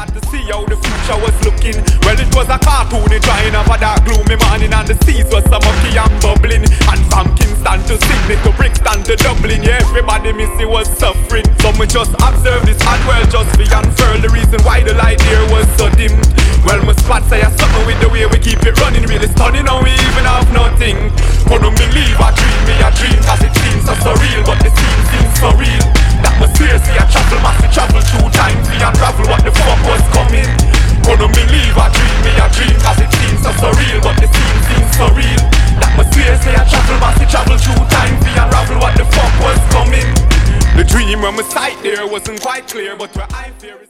start to see how the future was looking. Well, it was a cartoon, it drying up a dark gloomy morning, and the seas were so mucky and bubbling. And from Kingston to Sydney to Brixton to Dublin, yeah, everybody missy was suffering. Some we just observe this hard world just to unfurl the reason why the light here was so dim. Well, my spot say something with the way we keep it running, really stunning, and we even have nothing. Couldn't believe I dream, cause it seems so surreal, but the scene seems so real. That was seriously a travel, massive travel through time to unravel what the fuck was coming. Couldn't believe I dream, cause it seems so surreal, but the scene seems so real. That was seriously a travel, massive travel through time to unravel what the fuck was coming. The dream when we sight there wasn't quite clear, but where I'm fearing